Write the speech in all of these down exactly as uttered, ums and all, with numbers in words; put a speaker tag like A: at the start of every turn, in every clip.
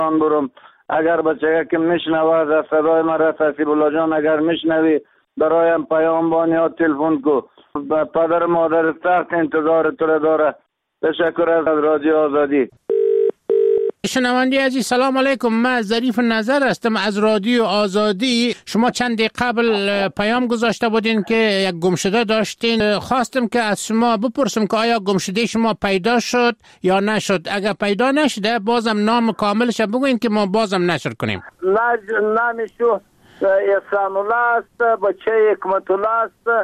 A: برم. اگر بچه که میشنوه صدای مرا حسیب الله جان اگر میشنوی برایم پیام بان یا تلفن کو. پدر مادر سخت انتظار تو داره. تشکر از رادیو آزادی.
B: شنونده عزیز سلام علیکم. من ظریف نظر هستم از رادیو آزادی. شما چند دقیقه قبل پیام گذاشته بودین که یک گمشده داشتین. خواستم که از شما بپرسم که آیا گمشده شما پیدا شد یا نشد. اگر پیدا نشده بازم نام کاملش بگوین که ما بازم نشر کنیم.
A: نامشو احسان الله است، بچه حکمت الله است،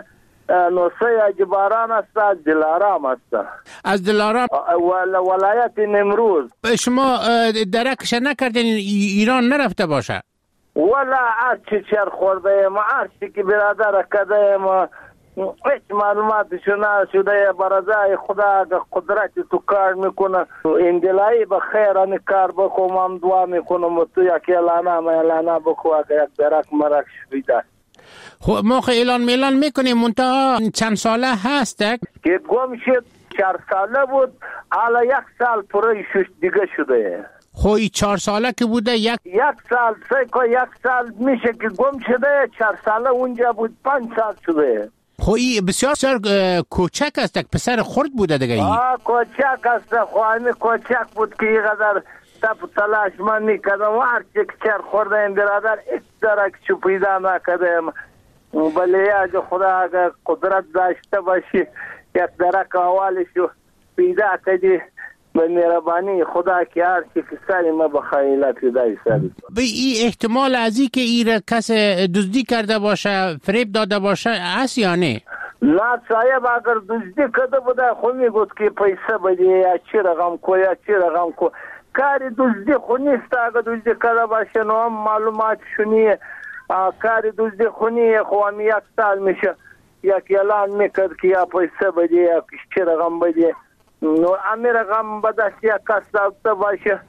A: نوسه اجباران است، از دلارام است.
B: از دلارام
A: ولایت نیمروز.
B: شما درکش نکردین ایران نرفته باشه؟
A: ولا هرچی چر خورده ایم، هرچی که برادر کده ایم، هیچ معلوماتشو نشده. برازای خدا قدرت تو کار میکنه. اندلایی بخیر ان کار بخو، من دعا میکنم تو یک اعلانه ما اعلانه بخو اگر یک درک مرک شویده.
B: خب ما خیلی اعلان میلان میکنیم منتها چند ساله هسته
A: که گم شد. چهار ساله بود، حالا یک سال پره شش دیگه شده.
B: خب این چهار ساله که بوده یک
A: یک سال سیکو یک سال میشه که گم شده. چهار ساله اونجا بود، پنج سال شده.
B: خب این بسیار سر کوچک است، یک پسر خرد بوده دیگه.
A: آه کوچک است. خب همین کوچک بود که اینقدر تپ تلاش من میکردم و هرچی که چر خورده این برادر ایک درک چو پیدا نکردم. بله اگه خدا اگر قدرت داشته باشی یک درک اولشو پیدا کردی به مهربانی خدا که هر چی که سری ما بخیلت دای سری.
B: به این احتمال از این که این کس دزدی کرده باشه، فریب داده باشه هست یا نه؟
A: نه صاحب اگر دزدی کرده بوده خو میگفت که پیسه بدی یا چی رقم کو یا چی رقم کو. کاری دزدی خو نیست. اگر دزدی کرده باشه نو هم معلومات شونیه. کاری دزدی خو نیه. خو هم یک سال میشه یک اعلان میکرد که یا پیسه بدی یا چی رقم بدی. نو امی رقم بدست یک کس داشته باشه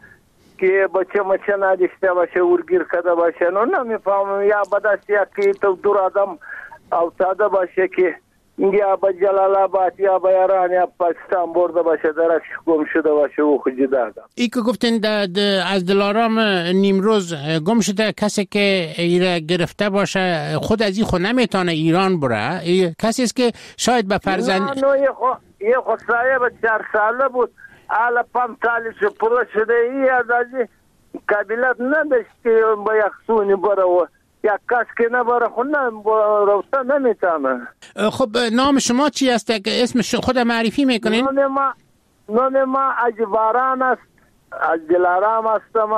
A: که بچه مچه نداشته باشه ورگیر کرده باشه. نو نمیفهمم یا بدست یک تو دور آدم افتاده باشه که یا با جلال آباد یا با ایران یا پاکستان برده باشه درش گم شده باشه او خود جدا.
B: ای که گفتین از دلارام نیمروز گم شده کسی که ایره گرفته باشه خود از این خود نمیتونه ایران بره. کسی است که شاید به فرزند
A: نه نه یه خود یه خود صاحب چهار ساله بود، حالا پنج سالش پره شده. ای از ازی قبیلت نداشت که با یک سونی بره و یک کس که نبره خود رفته نمیتونه.
B: خب نام شما چی است که اسم خود معرفی میکنین؟
A: نام ما نام ما اجباران است، از دلارام هستم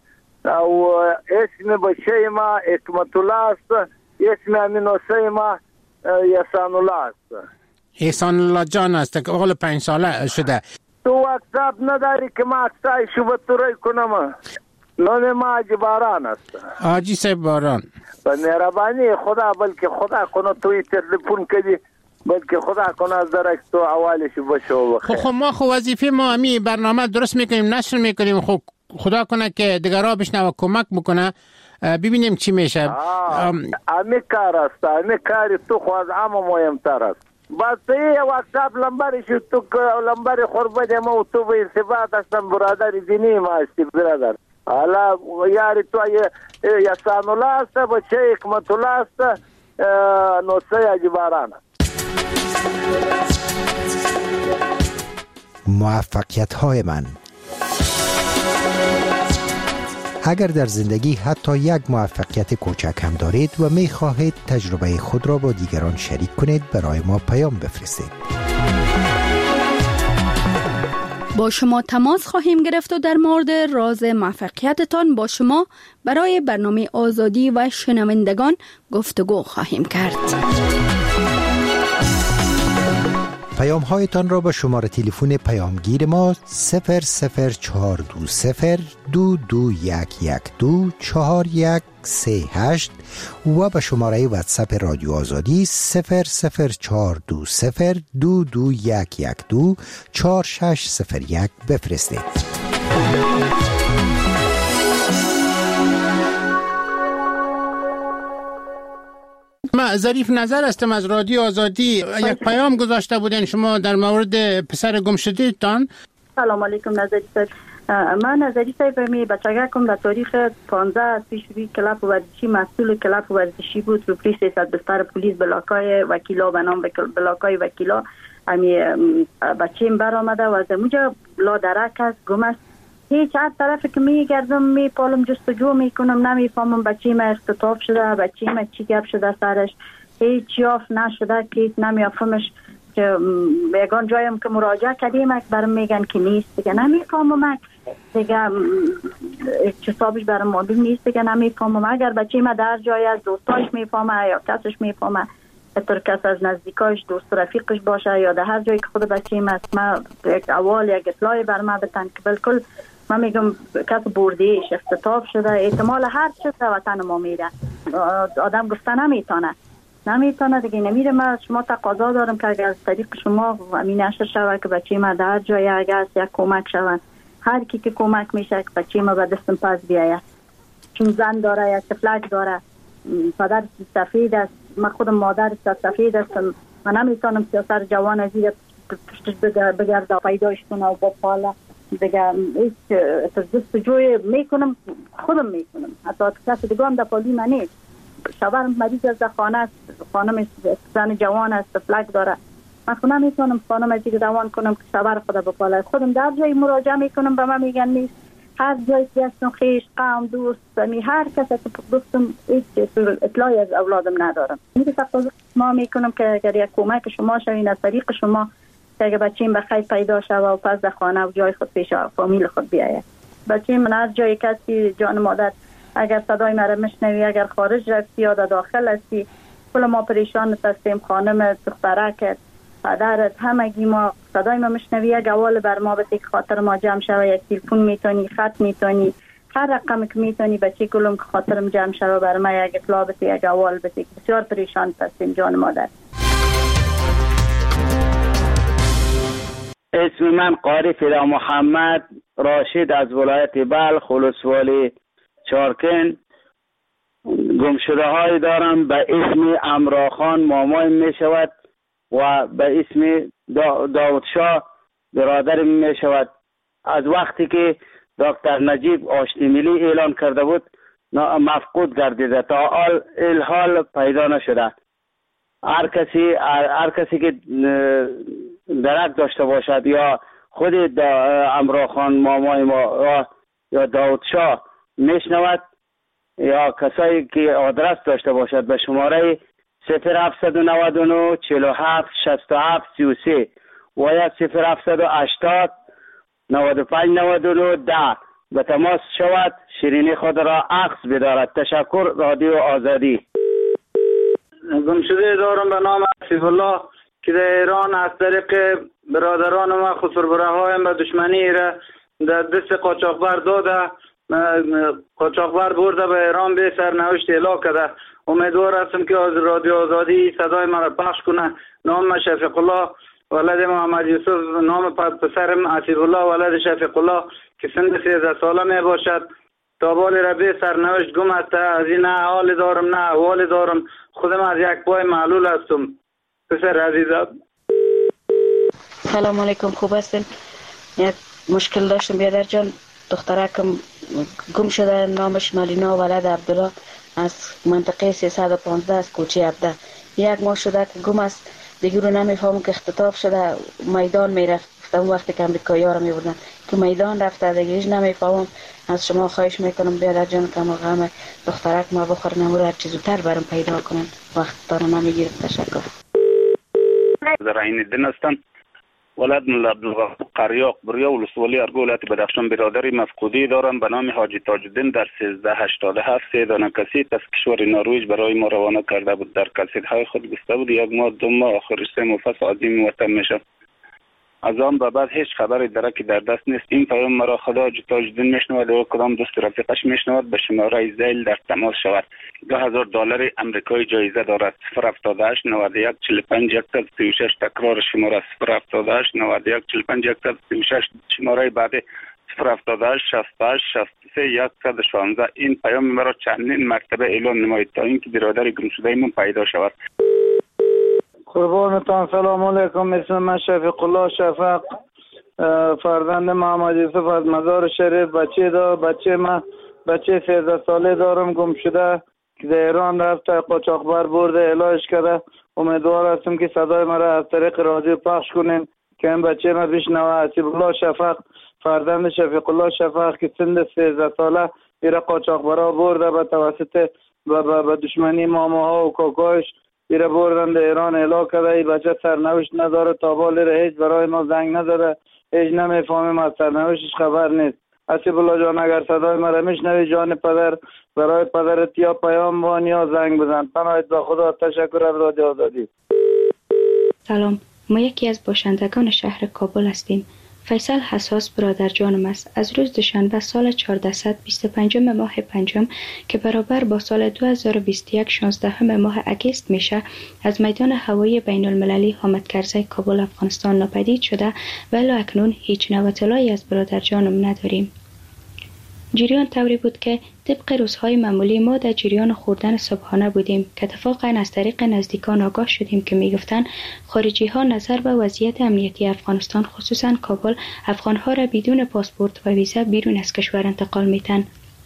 A: و اسم بچه ما حکمت الله است، اسم امینوسه ما احسان الله است.
B: احسان الله جان است که اقل پنج ساله شده.
A: تو واتساپ نداری که ما اکسای شو بطوری کنم؟ نام ما اجباران است.
B: آجی صاحب باران.
A: به مهربانی خدا بلکه خدا کنه توی تلفن کدی بلکه خدا کنه از درک تو اولش باشه و بخیر.
B: خب ما خو وظیفه ما امی برنامه درست میکنیم نشر میکنیم. خب خدا کنه که دیگرها بشنوه کمک بکنه ببینیم چی میشه.
A: امی کار است. امی کاری تو خواهد اما مهمتر است. بس یه واتساپ لنبرش تو لنبر خوربت ما تو به ارتباط هستم برادر دینی ما هستی برادر. حالا یاری تو احسان الله است، بچه حکمت الله است، نوسه اجباران.
C: موفقیت های من. اگر در زندگی حتی یک موفقیت کوچک هم دارید و می خواهید تجربه خود را با دیگران شریک کنید برای ما پیام بفرستید.
D: با شما تماس خواهیم گرفت و در مورد راز موفقیتتان با شما برای برنامه آزادی و شنوندگان گفتگو خواهیم کرد.
C: پیام هایتان را به شماره تلفن پیامگیر ما صفر صفر چهار دو صفر دو دو یک یک دو چهار یک سه هشت و به شماره واتساپ رادیو آزادی صفر صفر چهار دو صفر دو دو یک یک دو چهار شش صفر یک بفرستید.
B: من ظریف نظر هستم از رادیو آزادی. یک پیام گذاشته بودین شما در مورد پسر گمشده تان.
E: سلام علیکم نظر. من نظری صاحب می بچگکم در تاریخ پانزده پیشروی کلاب ورزشی مسئول کلاب ورزشی بود. رو پلیس سیصد بستر پلیس بلاکای وکیلا به نام بلاکای وکیلا امی بچیم بر آمده و از اونجا لا درک است گم است. هیچ هر طرف که می گردم می پالم جستجو می کنم نمیفهمم بچیم اختطاف شده بچیم چی گپ شده سرش هیچ یافت نشده که نمیفهمش که یگان جایم که مراجعه کردیم اک برام میگن که نیست دیگه نمیفهمم اک دیگه حسابش برام معلوم نیست دیگه نمیفهمم. اگر بچه ما در جای از دوستاش میفهمه یا کسش میفهمه اتر کس از نزدیکاش دوست رفیقش باشه یا در هر جایی که خود بچه ما است ما یک اول یک اطلاعی بر ما بتن که بالکل ما میگم کس بردیش اختطاف شده احتمال هر چیز در وطن ما میره آدم گفته نمیتونه نمیتونه دیگه نمیره. ما شما تقاضا دارم که اگر از طریق شما امین نشر شوه که بچه ما در جای اگر یک کمک شوه هر کی که کمک میشه که بچه ما به دستم پس بیاید چون زن داره یک تفلک داره پدر سفید است من خودم مادر سفید هستم من نمیتونم سیاسر جوان از زیر پشتش بگرده پیداش کنه و با پاله دیگه هیچ جستجوی میکنم خودم میکنم حتی کسی دیگه هم در پالی من نیست. شوهرم مریض از خانه است خانم زن جوان است فلک داره من خودم نمیتونم خانم از دیگه دوان کنم که شوهر خدا بپاله خودم در جای مراجعه میکنم به من میگن نیست هر جایی که هستم خیش قوم دوست می هر کسی که گفتم هیچ اطلاعی از اولادم ندارم. این تقاضا ما میکنم که اگر یک کمک شما شوین از طریق شما که اگر بچه‌ام بخیر پیدا شوه و پس در خانه و جای خود پیش فامیل خود بیاید بچه‌م من هر جایی کسی جان مادر اگر صدای مرا مشنوی اگر خارج رفتی یا داخل هستی کل ما پریشان هستیم خانم دخترک پدرت همگی ما صدای ما مشنوی یک اول بر ما بده که خاطر ما جمع شوه یک تلفن میتونی خط میتونی هر رقم که میتونی بچه کلم که خاطرم جمع شوه بر ما یک اطلاع بده یک اول بده بسیار پریشان هستیم جان مادر.
F: اسم من قاری فدا محمد راشد از ولایت بلخ ولسوالی چارکن گمشده های دارم به اسم امراخان مامایم می شود و به اسم دا داود شاه برادرم می شود. از وقتی که دکتر نجیب آشتی ملی اعلان کرده بود مفقود گردیده تا حال الحال پیدا نشده. هر کسی هر کسی که درک داشته باشد یا خود امراخان مامای ما یا داود شاه میشنود یا کسایی که آدرس داشته باشد به شماره صفر هفتصد و نود و نه چهل و هفت شصت و هفت سی و سه و یا صفر هفتصد و هشتاد نود و پنج نود و نه ده به تماس شود شیرینی خود را عکس بدارد. تشکر رادیو آزادی.
G: گمشده دارم به نام عفیف الله که در ایران از طریق برادران ما خسربره هایم به دشمنی را در دست قاچاقبر داده قاچاقبر برده به ایران به سرنوشت اعلام کرده. امیدوار هستم که از رادیو آزادی صدای من را پخش کنه. نام شفیق الله ولد محمد یوسف نام پسرم عفیف الله ولد شفیق الله که سن سیزده ساله می باشد تا بال ربی سرنوشت گم است. از این نه حال دارم نه احوال دارم خودم از یک پای معلول هستم. پسر عزیزم
H: سلام علیکم خوب هستین؟ یک مشکل داشتم بیادر جان دخترکم گم شده نامش مالینا ولد عبدالله از منطقه سیصد و پانزده از کوچه عبده یک ماه شده که گم است دیگه رو نمیفهمم که اختطاف شده میدان میرفت اون وقتی که امریکایی ها رو میبردن که میدان رفته دیگه هیچ نمیفهمم. از شما خواهش میکنم بیادر جان که ما غم دخترک ما بخور نمور هر چیزو تر برام پیدا کنن وقت دارم نمیگیرم. تشکر.
I: در این دن هستم ولد ملا عبدالوهاب قریاق بریا ولسوالی ارگو ولایت بدخشان برادری مفقودی دارم به نام حاجی تاج الدین در سیزده هشتاد و هفت سه دانه کسیت از کشور نروژ برای ما روانه کرده بود. در کسیت های خود گفته بود یک ماه دو ماه آخرش سه مفصل عظیم وطن میشه. از آن به بعد هیچ خبری درکی در دست نیست. این پیام مرا خدا حاجی تاج الدین میشنود و کدام دوست رفیقش میشنود به شماره زیل در تماس شود. دو هزار دلار امریکایی جایزه دارد. صفر هفتاد و هشت نود و یک چهل و پنج صد و سی و شش تکرار شماره صفر هفتاد و هشت نود و یک چهل و پنج صد و سی و شش شماره بعد صفر هفتاد و هشت شصت و هشت شصت و سه صد و شانزده. این پیام مرا چندین مرتبه اعلام نمایید تا اینکه برادر گمشده من پیدا شود.
G: قربانتان سلام علیکم. اسم من شفیق الله شفق فرزند محمد یوسف از مزار شریف بچه دا بچه ما بچه سیزده ساله دارم گم شده که در ایران رفته قاچاقبر برده علاج کرده. امیدوار هستم که صدای مرا از طریق رادیو پخش کنین که این بچه ما بشنوه. حسیب الله شفق فرزند شفیق الله شفق که سن سیزده ساله ایره قاچاقبرها برده به توسط به دشمنی ماماها و کاکایش ایره بردن در ایران اعلا کرده. این بچه سرنوشت نداره، تا بالی هیچ برای ما زنگ نداره، هیچ نمیفهمیم از سرنوشتش خبر نیست. حسیب الله جان اگر صدای مرا میشنوی جان پدر برای پدرت یا پیام وان یا زنگ بزن. پناهت به خدا. تشکر از رادیو آزادی.
J: سلام، ما یکی از باشندگان شهر کابل هستیم. فیصل حساس برادر جانم است. از روز دوشنبه سال چهارصد و بیست و پنج ماه پنجم که برابر با سال دو هزار و بیست و یک شانزده ماه اگست میشه، از میدان هوایی بین المللی حامد کرزی کابل افغانستان ناپدید شده و الی اکنون هیچ نوع اطلاعی از برادر جانم نداریم. جریان طوری بود که طبق روزهای معمولی ما در جریان خوردن صبحانه بودیم که اتفاقا از طریق نزدیکان آگاه شدیم که میگفتند خارجی ها نظر به وضعیت امنیتی افغانستان خصوصا کابل افغانها را بدون پاسپورت و ویزا بیرون از کشور انتقال میتن.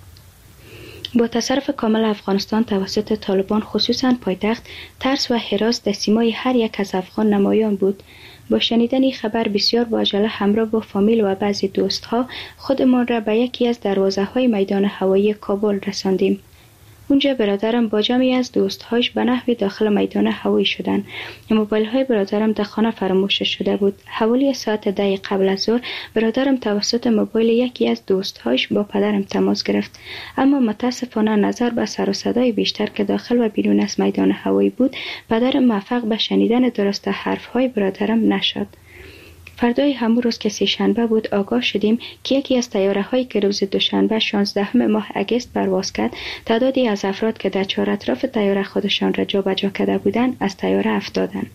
J: با تصرف کامل افغانستان توسط طالبان خصوصا پایتخت، ترس و هراس در سیمای هر یک از افغان نمایان بود. با شنیدن این خبر بسیار با عجله همراه با فامیل و بعضی دوستها خودمان را به یکی از دروازه های میدان هوایی کابل رساندیم. اونجا برادرم با جمعی از دوستهاش به نحوی داخل میدان هوایی شدند. موبایل های برادرم در خانه فراموش شده بود. حوالی ساعت ده قبل از ظهر برادرم توسط موبایل یکی از دوستهاش با پدرم تماس گرفت، اما متاسفانه نظر به سر و صدای بیشتر که داخل و بیرون از میدان هوایی بود، پدرم موفق به شنیدن درست حرف های برادرم نشد. فردای همون روز که سه شنبه بود آگاه شدیم که یکی از طیاره هایی که روز دوشنبه شانزده ماه اگست پرواز کرد، تعدادی از افراد که در چهار اطراف طیاره خودشان را جابجا کرده بودند از طیاره افتادند.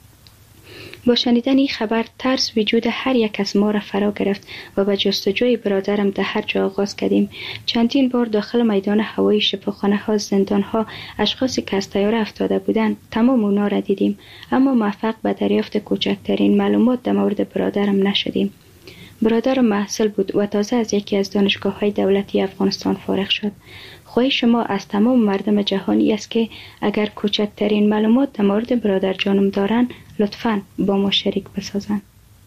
J: با شنیدن این خبر ترس وجود هر یک از ما را فرا گرفت و به جستجوی برادرم در هر جا آغاز کردیم. چندین بار داخل میدان هوایی، شفاخانه ها، زندان ها، اشخاصی که از طیاره افتاده بودند تمام اونا را دیدیم، اما موفق به دریافت کوچکترین معلومات در مورد برادرم نشدیم. برادرم محصل بود و تازه از یکی از دانشگاه های دولتی افغانستان فارغ شد. خواهش شما از تمام مردم جهانی است که اگر کوچکترین معلومات در مورد برادر جانم دارن لطفاً با ما شریک بسازن.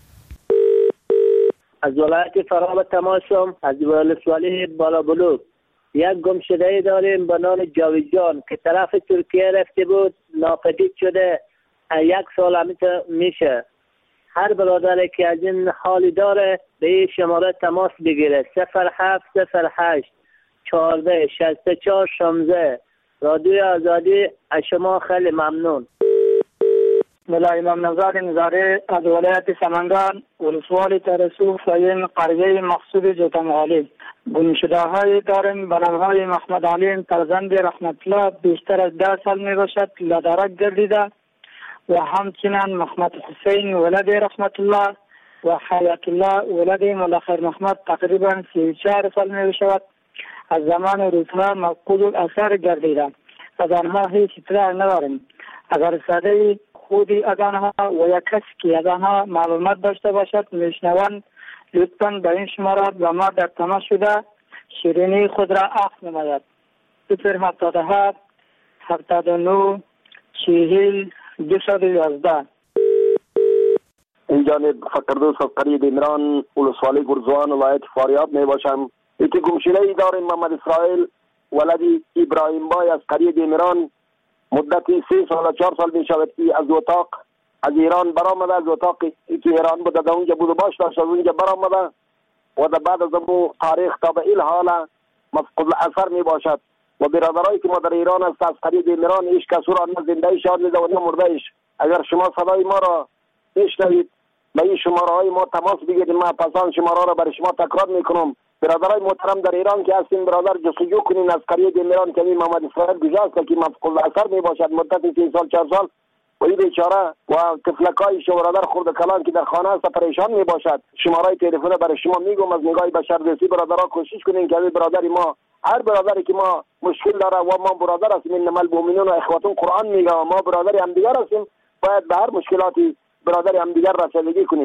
K: از ولایت فرا تماسم از ولسوالی بالا بلوک یک گم شده داریم به نام جاوید جان که طرف ترکیه رفته بود، ناپدید شده. یک سال همیشه میشه. هر برادری که از این حالی داره به این شماره تماس بگیره: صفر هفت صفر هشت چهارده شصت و چهار شانزده. رادیو آزادی از شما خیلی ممنون.
L: ملا امام نزار نزاری از ولایت سمنگان ولسوالی ترسو فاین قریه مقصود جوتمغالی. گمشده های داریم به نام های محمد علیم فرزند رحمت الله، بیشتر از ده سال می باشد لدرک گردیده، و همچنین محمد حسین ولد رحمت الله و حیات الله ولد مولا خیر محمد تقریبا سی و چهار سال می باشد. از زمان روزها مفقود الاثر گردیده. از آنها هیچ اطلاع نداریم. اگر صدای خودی از آنها و یک کسی که از آنها معلومات داشته باشد میشنوند، لطفاً به این شمارات و ما در تماس شده شیرینی خود را عفو نماید. صفر هفتاد و هفت هفتاد و نه چهل دویست و یازده.
M: این جانب فقردوس از قریه دیمران ولسوالی گرزوان ولایت فاریاب می باشم. یکی گمشده ای داریم محمد اسرائیل ولدی ابراهیم بای از قریه دیمران. مدتی سه سال و چهار سال می شود که از اتاق از ایران برآمده. از اتاقی که ایران بوده در اونجا بود و باش داشت، از اونجا برآمده و در بعد از امو تاریخ تا به این حال مفقود الاثر می باشد. و برادرایی که ما در ایران است از قریه دیمران هیچ کس را نه زنده شاد دیده و نه مرده ایش. اگر شما صدای ما را بشنوید به این شماره های ما تماس بگیرید. ما پسان شماره را برای شما تکرار میکنم. برادرای محترم در ایران که هستین برادر جستجو کنین از قریه دیمران که محمد اسرائیل گذاشت که مفقود الاثر می باشد مدت سه سال چهار سال و این بیچاره و طفلکای شو برادر خرد کلان که در خانه است پریشان می باشد. شماره تلفن برای شما میگم از نگاه بشردوستی برادرها کوشش کنین که برادری ما، هر برادری که ما مشکل داره و ما برادر هستیم، انما المؤمنون اخوة قرآن میگه ما برادری همدیگر هستیم، باید به هر مشکلاتی برادری همدیگر رسیدگی کنیم.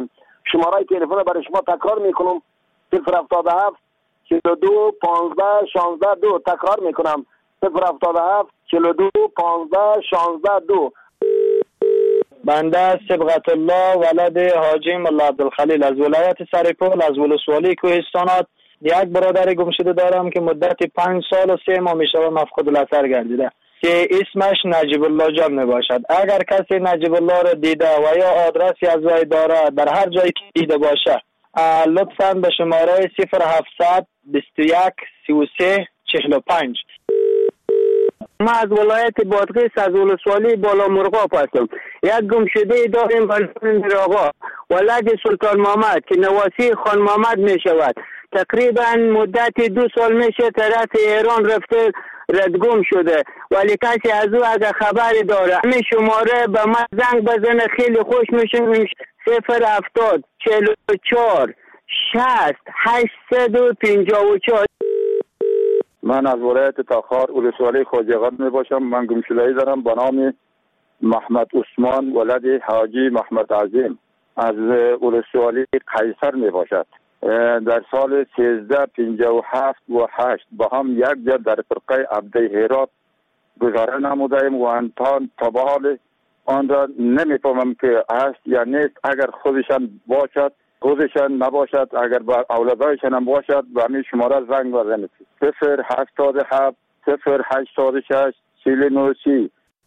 M: شماره تلفن برای شما تکرار میکنم: صفر هفتاد و هفت چهل و دو پانزده شانزده دو. تکرار میکنم: صفر هفتاد و هفت چهل و دو پانزده شانزده دو.
L: بنده صبغت الله ولد حاجی ملا عبدالخلیل از ولایت سرپل از ولسوالی کوهستانات یک برادر گم شده دارم که مدت پنج سال و سه ماه میشه مفقود الاثر گردیده که اسمش نجیب الله جان می باشد. اگر کسی نجیب الله را دیده و یا آدرسی از وی داره در هر جایی که دیده باشه لطفاً به شماره صفر هفتصد بیست و یک سی و سه چهل و پنج.
K: ما از ولایت بادغیس از ولسوالی بالا مرغاب هستم. یک گمشده داریم به نام میرآقا ولد سلطان محمد که نواسی خان محمد می شود. تقریبا مدت دو سال میشه طرف ایران رفته ردگم شده، ولی کسی از او اگه خبری داره همین شماره به من زنگ بزنه خیلی خوش میشه. صفر هفتاد چهل و چهار شصت هشتصد و پنجاه و چهار.
N: من از ولایت تاخار ولسوالی خوجقات می باشم. من گمشده‌ای دارم به نام محمد عثمان ولد حاجی محمد عظیم از ولسوالی قیصر می باشد. در سال سیزده پنجاه و هفت و هشت با هم یک جا در فرقه عبده هرات گذاره نمودیم و انتان تبال آن را نمیفهمم که هست یا نیست. اگر خودشان باشد خودشان نباشد، اگر با اولادایشان هم باشد به همین شماره زنگ بزنید: صفر هفتاد و هفت صفر هشتاد و شش چهل و نه سی.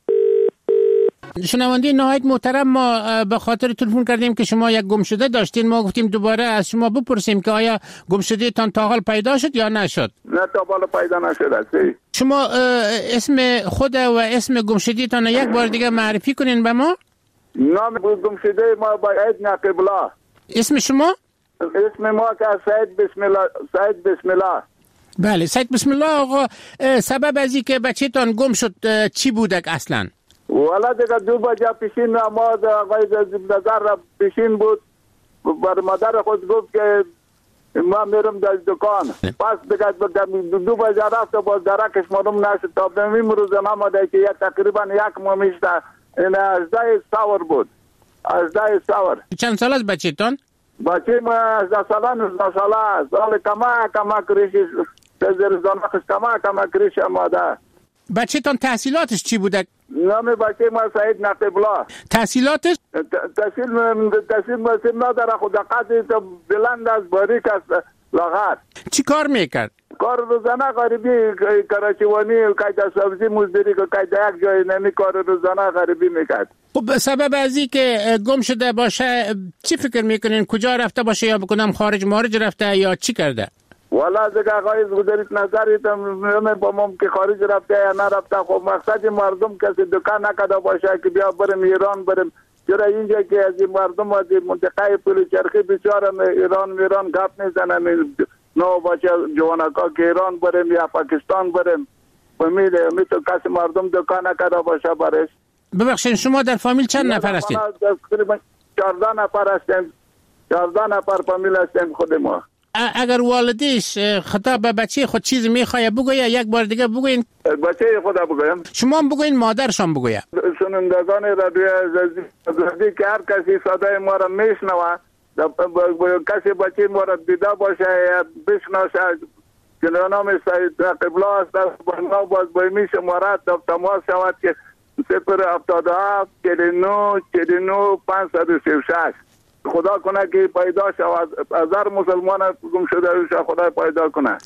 B: شنونده نهایت محترم، ما به خاطر تلفن کردیم که شما یک گمشده داشتین. ما گفتیم دوباره از شما بپرسیم که آیا گمشده تان تا حال پیدا شد یا نشد؟
N: نه تا حال پیدا نشد.
B: شما اسم خود و اسم گمشده تان یک بار دیگه معرفی کنین به ما.
N: نام گمشده ما باید نقیب الله.
B: اسم شما؟
N: اسم ما که سید بسم الله. سید بسم الله.
B: بله سید بسم الله. آقا سبب از اینکه بچه تان گم شد چی بودک اصلا؟
N: والا دیگه دو بجه پیشین نماز آقای نظر را پیشین بود. بر مادر خود گفت که ما میرم در دکان. پس دیگه دو بجه رفت و باز درکش معلوم نشد. تا به این روز نماده که تقریبا یک ماه میشته. این ازده سور بود. ازده سور.
B: چند سال از بچه تان؟
N: بچه ما ازده ساله نوزده ساله. سال کما کما کریشی زرزانخش کما کما کریش آماده.
B: بچه تان تحصیلاتش چی بوده؟
N: نام بچه ما سعید نقیب الله.
B: تحصیلاتش؟
N: تحصیل تحصیل مسیم نداره، خود قدری تو بلند از باریک است لاغر.
B: چی کار میکرد؟
N: کار روزانه غریبی کراچیوانی قید سبزی مزدوری که قید یک جای نمی کار روزانه غریبی میکرد.
B: خب سبب از این که گم شده باشه چی فکر میکنین؟ کجا رفته باشه یا بکنم خارج مارج رفته یا چی کرده؟
N: والا دیگه آقای گذارید نظریت میبامم که خارج رفته یا نرفته. خب مقصد مردم کسی دکان نکده باشه که بیا بریم ایران بریم. چرا اینجا که از این مردم از این منطقه پل چرخی بیچاره ایران میران گپ میزنن نو باشه جوانکا که ایران بریم یا پاکستان بریم. فهمیده میتو کسی مردم دکان نکده باشه برش.
B: ببخشید شما در فامیل چند نفر هستید؟
N: تقریبا چهارده نفر هستیم. چهارده نفر فامیل هستیم خود ما.
B: اگر والدیش خطاب به بچه خود چیز میخواه بگویه یک بار دیگه بگوین.
N: بچه خدا بگویم.
B: شما هم بگوین مادرشان بگویه.
N: سنندگان رادیو عزیزی که هر کسی صدای ما را میشنوه کسی بچه ما را دیده باشه یا بشناسه که نام سید نقیب الله است با ما باز بایمی شماره تماس شود که صفر هفتاد و هفت چهل و نه چهل و نه پانصد و سی و شش. خدا کنه که پیدا شود. از هر مسلمان گم شده روش خدا پیدا کنه.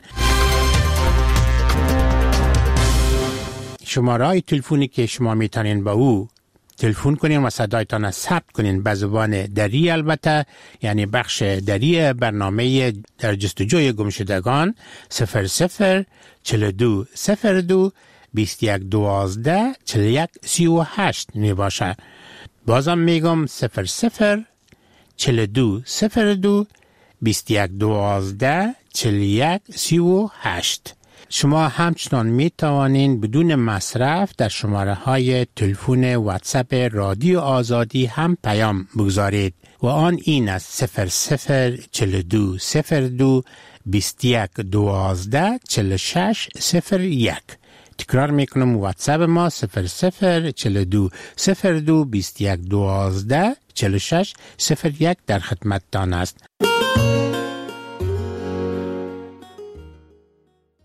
B: شماره های تلفنی که شما میتونین با او تلفن کنین و صدایتان ثبت کنین به زبان دری، البته یعنی بخش دری برنامه در جستجوی گمشدگان صفر صفر چهل و دو صفر دو بیست و یک دوازده چهل و یک سی و هشت می باشه. بازم میگم صفر صفر چهل و دو صفر دو بیست و یک دوازده چهل و یک سی و هشت. شما همچنان می توانین بدون مصرف در شماره های تلفن واتساپ رادیو آزادی هم پیام بگذارید و آن این است صفر صفر چهل و دو صفر دو بیست و یک دوازده چهل و شش صفر یک. تکرار میکنم واتساپ ما صفر صفر چهل و دو صفر دو بیست و یک دوازده چهل و شش صفر یک در خدمتتان است.